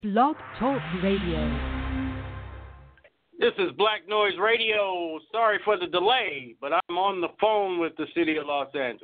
Blog Talk Radio. This is Black Noise Radio. Sorry for the delay, but I'm on the phone with the city of Los Angeles.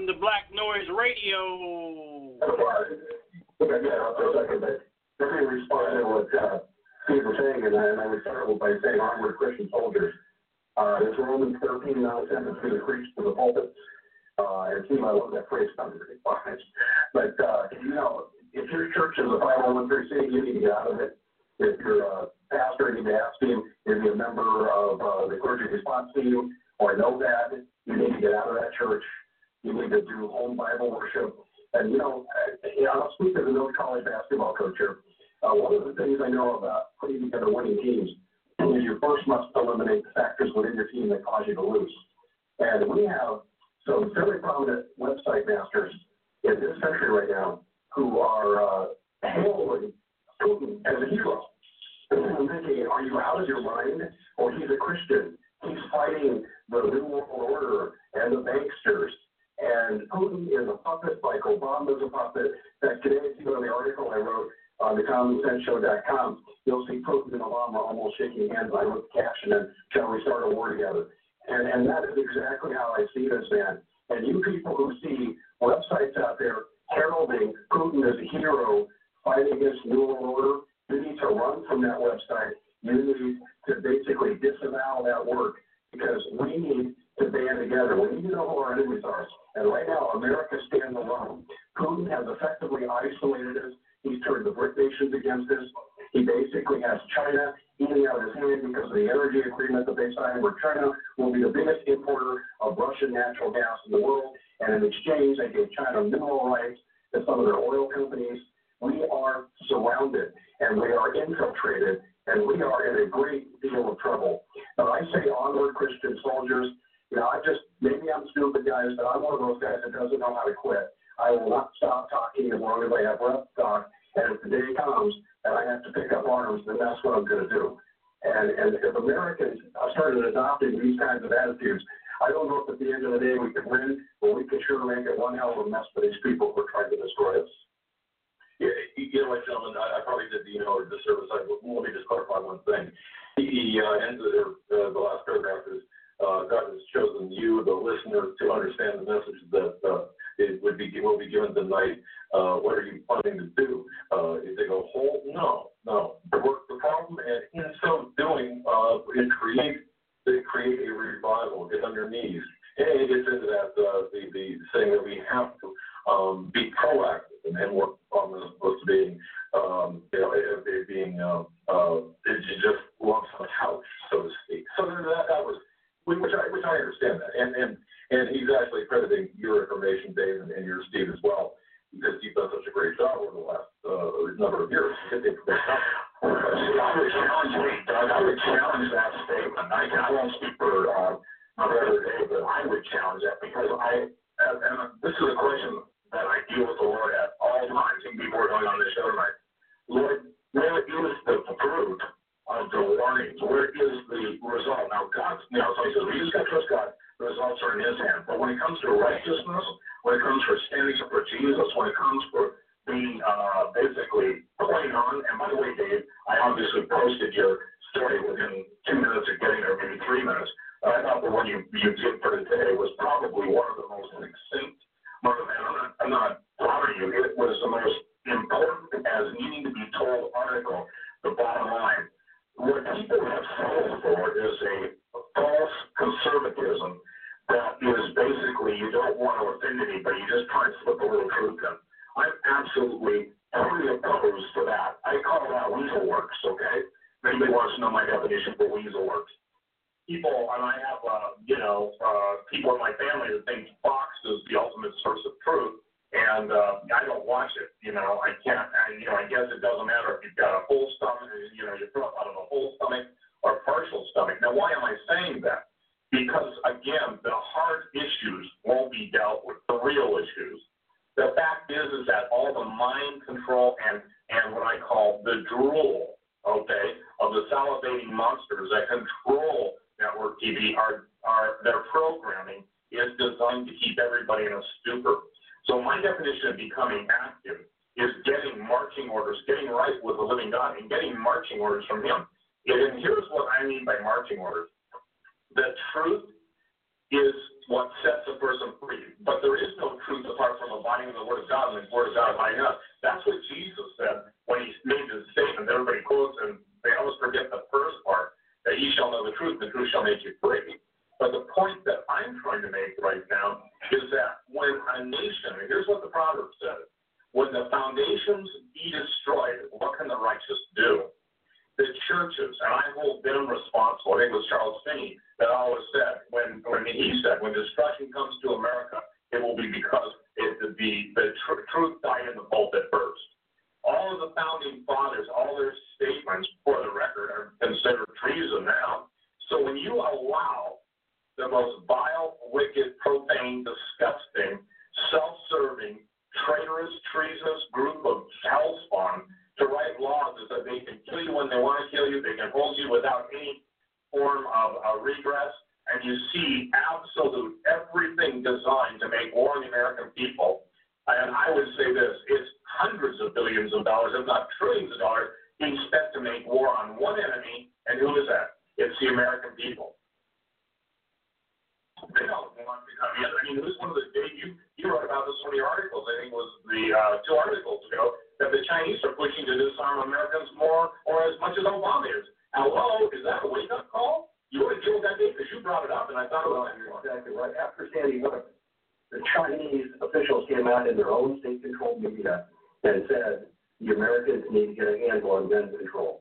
welcome to Black Noise Radio. Let me respond to what Steve was saying, and I would start by saying onward Christian soldiers. It's Romans 13 nonsense between the preach to the pulpit. And Steve, I love that phrase, not very fine. But, if your church is a 501(c), you need to get out of it. If you're a pastor, you need to ask him, if you're a member of the clergy response team, or know that, you need to get out of that church. You need to do home Bible worship. And, I'll speak as a no college basketball coach here. One of the things I know about putting together winning teams is you first must eliminate the factors within your team that cause you to lose. And we have some fairly prominent website masters in this country right now who are hailing Putin as a hero. I'm thinking, are you out of your mind? Or he's a Christian. He's fighting the New World Order and the banksters. And Putin is a puppet like Obama is a puppet. That today, if you go to the article I wrote on thecommonsenseshow.com, you'll see Putin and Obama almost shaking hands. I wrote the caption and shall we start a war together? And that is exactly how I see this, man. And you people who see websites out there heralding Putin as a hero fighting against New World Order, you need to run from that website. You need to basically disavow that work because we need to band together. We need to know who our enemies are. And right now, America stands alone. Putin has effectively isolated us. He's turned the BRIC nations against us. He basically has China eating out his hand because of the energy agreement that they signed where China will be the biggest importer of Russian natural gas in the world. And in exchange, they gave China mineral rights to some of their oil companies. We are surrounded and we are infiltrated and we are in a great deal of trouble. But I say onward Christian soldiers. Maybe I'm stupid, guys, but I'm one of those guys that doesn't know how to quit. I will not stop talking as long as I have breath to talk. And if the day comes and I have to pick up arms, then that's what I'm going to do. And if Americans started adopting these kinds of attitudes, I don't know if at the end of the day we can win, but we can sure make it one hell of a mess for these people who are trying to destroy us. Yeah, you know what, gentlemen, I probably did the disservice. Let me just clarify one thing. He ends the last paragraph is God has chosen you, the listener, to understand the message that will be given tonight. What are you planning to do? Is they go whole? No. Work the problem, and in so doing, they create a revival. Get on your knees. And it gets into that the saying that we have to be proactive and work on as opposed to being just lumps on the couch, so to speak. So that was. Which I understand that, and he's actually crediting your information, Dave, and yours, Steve, as well, because you've done such a great job over the last number of years to get the information out. I would challenge me, Doug. I would challenge that statement. I won't speak for another day, but I would challenge that because and this is a question that I deal with the Lord at all times, even before going on this show tonight. Lord, where is the fruit of the warnings? Where is the result? Now, God, so he says, we just got to trust God. The results are in his hand. But when it comes to righteousness, when it comes for standing up for Jesus, when it comes for being basically playing on, and by the way, Dave, I obviously posted your story within 2 minutes of getting there, maybe 3 minutes. But I thought the one you did for today was probably one of the most succinct. I'm not flattering you. It was the most important as needing to be told article. The bottom line. What people have fallen for is a false conservatism that is basically you don't want to offend anybody, you just try and slip a little truth in. I'm absolutely totally opposed to that. I call that weasel works, okay? If anybody wants to know my definition for weasel works. People, and I have, people in my family that think Fox is the ultimate source of truth. And I don't watch it, I can't, I guess it doesn't matter if you've got a full stomach, you throw up out of a whole stomach or partial stomach. Now, why am I saying that? Because, again, the hard issues won't be dealt with, the real issues. The fact is that all the mind control and what I call the drool, okay, of the salivating monsters that control network TV their programming is designed to keep everybody in a stupor. So my definition of becoming active is getting marching orders, getting right with the living God, and getting marching orders from him. And here's what I mean by marching orders. The truth is what sets a person free. But there is no truth apart from abiding in the Word of God and the Word of God abiding us. That's what Jesus said when he made his statement. Everybody quotes, and they always forget the first part, that ye shall know the truth, and the truth shall make you free. But the point that I'm trying to make right now is that when a nation, and here's what the Proverbs said, when the foundations be destroyed, what can the righteous do? The churches, and I hold them responsible. I think it was Charles Finney that always said, when destruction comes to America, it will be because the truth died in the pulpit first. All of the founding fathers, all their statements, for the record, are considered treason now. So when you allow the most vile, wicked, profane, disgusting, self-serving, traitorous, treasonous group of hellspawn to write laws is that they can kill you when they want to kill you, they can hold you without any form of regress, and you see absolute everything designed to make war on the American people. And I would say this, it's hundreds of billions of dollars, if not trillions of dollars, being spent to make war on one enemy, and who is that? It's the American people. They don't want to come in. I mean, this is one of the days you wrote about this one of your articles. I think it was the 2 articles ago that the Chinese are pushing to disarm Americans more or as much as Obama is. Hello, is that a wake-up call? You want to deal with that, because you brought it up, and I thought it was exactly right. After Sandy Hook, the Chinese officials came out in their own state-controlled media and said the Americans need to get a handle on gun control.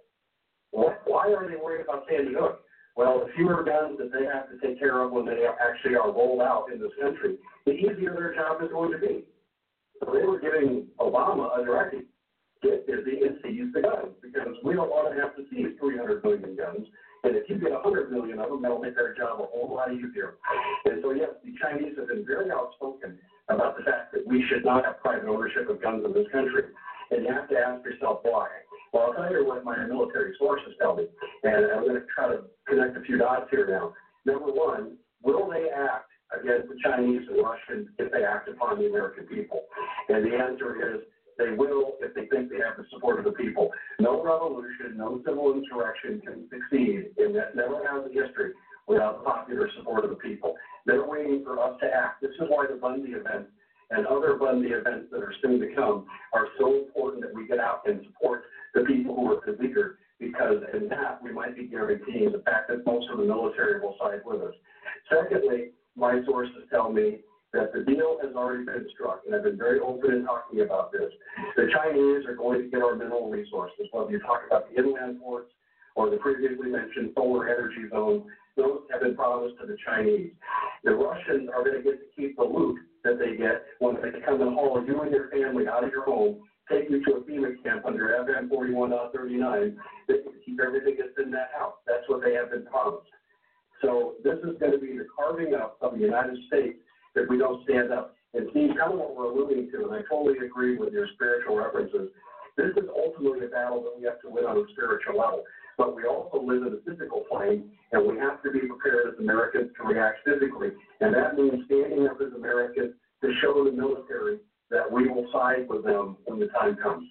Why are they worried about Sandy Hook? Well, the fewer guns that they have to take care of when they actually are rolled out in this country, the easier their job is going to be. So they were giving Obama a directive: get busy and seize the guns, because we don't want to have to seize 300 million guns. And if you get 100 million of them, that'll make our job a whole lot easier. And so, yes, the Chinese have been very outspoken about the fact that we should not have private ownership of guns in this country. And you have to ask yourself why. Well, I'll tell you what my military sources tell me, and I'm going to try to connect a few dots here now. Number one, will they act against the Chinese and Russians if they act upon the American people? And the answer is they will if they think they have the support of the people. No revolution, no civil insurrection can succeed, and that never has in history, without the popular support of the people. They're waiting for us to act. This is why the Bundy event and other Bundy events that are soon to come are so important, that we get out and support the people who are beleaguered, because in that we might be guaranteeing the fact that most of the military will side with us. Secondly, my sources tell me that the deal has already been struck, and I've been very open in talking about this. The Chinese are going to get our mineral resources, whether you talk about the inland ports or the previously mentioned solar energy zone. Those have been promised to the Chinese. The Russians are going to get to keep the loot that they get when they come and haul you and your family out of your home, take you to a FEMA camp under FM 41.39. They can keep everything that's in that house. That's what they have been promised. So this is going to be the carving up of the United States if we don't stand up. And see, kind of what we're alluding to, and I totally agree with your spiritual references, this is ultimately a battle that we have to win on a spiritual level. But we also live in the physical plane, and we have to be prepared as Americans to react physically. And that means standing up as Americans to show the military that we will side with them when the time comes.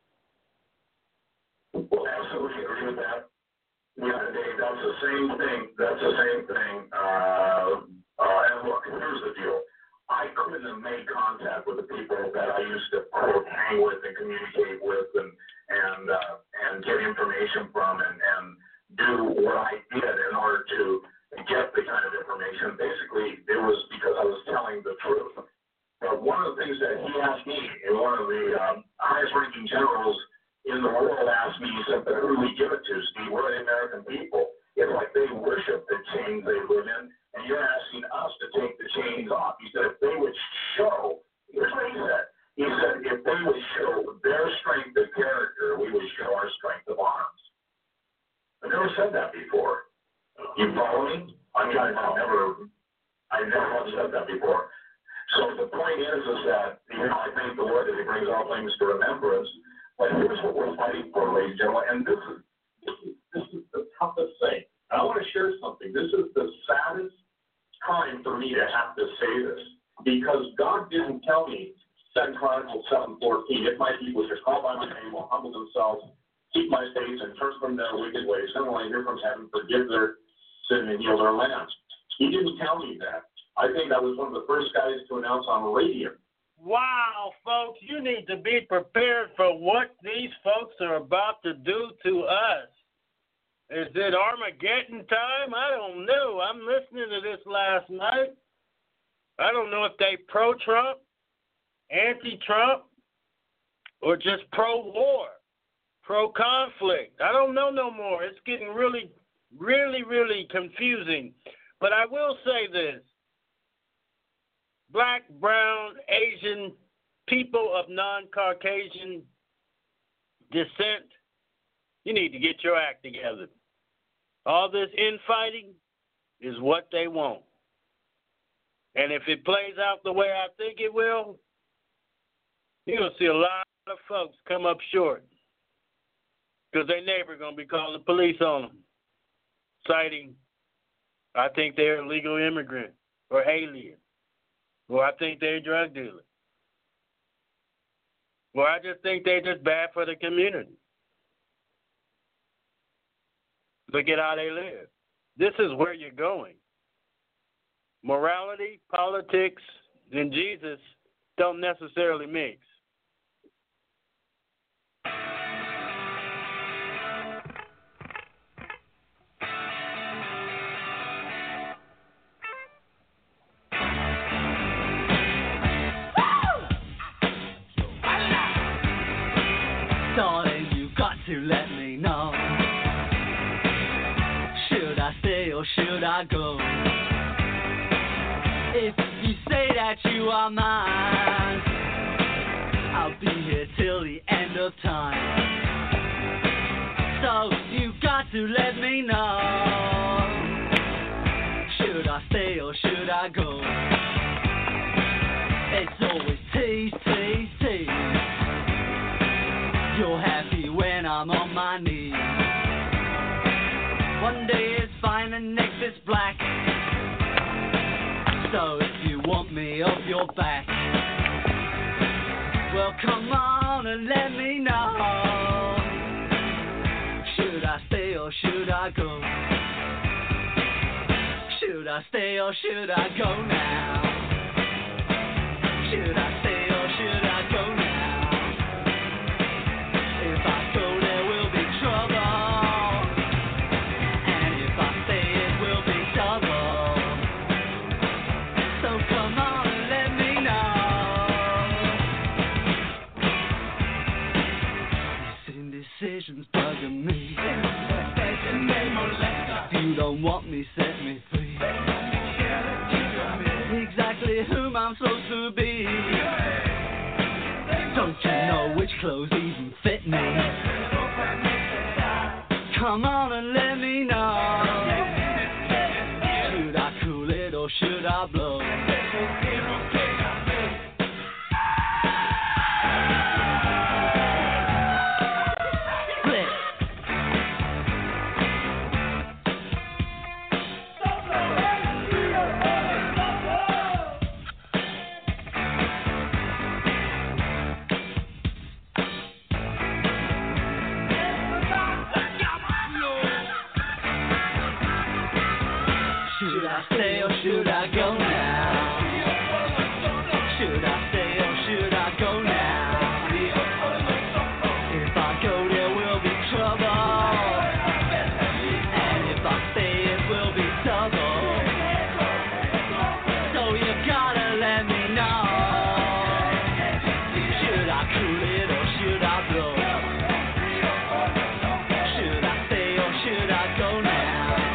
Well, absolutely agree with that. Yeah, Dave, that's the same thing. And look, here's the deal. I couldn't have made contact with the people that I used to quote, hang with and communicate with and get information from and do what I did in order to get the kind of information. Basically, it was because I was telling the truth. But one of the things that he asked me, and one of the highest-ranking generals in the world asked me, he said, "But who do we give it to, Steve? We're the American people. It's like they worship the chains they live in, and you're asking us to take the chains off." He said, if they would show, here's what he said. He said, if they would show their strength of character, we would show our strength of arms. I've never said that before. You follow me? I mean, I've never said that before. So the point is that, I thank the Lord that he brings all things to remembrance. But here's what we're fighting for, ladies and gentlemen, and this is the toughest thing. And I want to share something. This is the saddest time for me to have to say this, because God didn't tell me, 2 Chronicles 7:14, if my people shall call by my name, will humble themselves, keep my face, and turn from their wicked ways, then will I hear from heaven, forgive their sin, and heal their land. He didn't tell me that. I think I was one of the first guys to announce on the radio. Wow, folks, you need to be prepared for what these folks are about to do to us. Is it Armageddon time? I don't know. I'm listening to this last night. I don't know if they pro-Trump, anti-Trump, or just pro-war, pro-conflict. I don't know no more. It's getting really, really, really confusing. But I will say this. Black, brown, Asian, people of non-Caucasian descent, you need to get your act together. All this infighting is what they want. And if it plays out the way I think it will, you're going to see a lot of folks come up short because their neighbor going to be calling the police on them, citing, I think they're a illegal immigrant or alien. Or I think they're a drug dealer. Or I just think they're just bad for the community. Look at how they live. This is where you're going. Morality, politics, and Jesus don't necessarily mix. Darling, you've got to let me know. Should I stay or should I go? If you say that you are mine, I'll be here till the end of time. So you've got to let me know. Should I stay or should I go? It's always tease, tease, tease. You're happy when I'm on my knees. One day it's fine, the next it's black. So if you want me off your back, well come on and let me know. Should I stay or should I go? Should I stay or should I go now? Should I stay or should I go now? Decisions bugging me. If you don't want me, set me free. Exactly whom I'm supposed to be. Don't you know which clothes even fit me? Come on and let me know. Should I cool it or should I blow? Should I stay or should I go now? Should I stay or should I go now? If I go there will be trouble, and if I stay it will be double. So you gotta let me know. Should I cool it or should I blow? Should I stay or should I go now?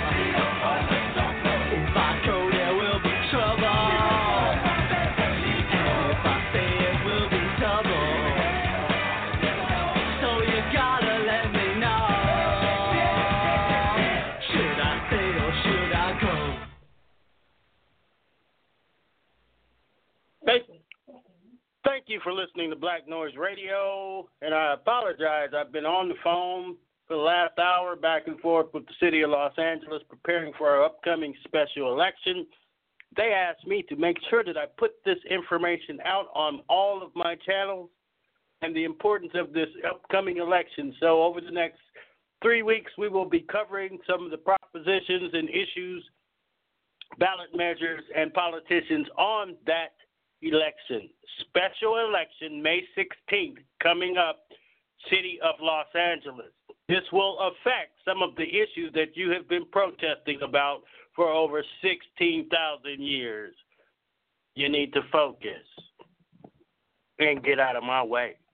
Thank you for listening to Black Noise Radio, and I apologize. I've been on the phone for the last hour back and forth with the city of Los Angeles preparing for our upcoming special election. They asked me to make sure that I put this information out on all of my channels and the importance of this upcoming election. So over the next 3 weeks, we will be covering some of the propositions and issues ballot measures and politicians on that election. Special election, May 16th, coming up, City of Los Angeles. This will affect some of the issues that you have been protesting about for over 16,000 years. You need to focus and get out of my way.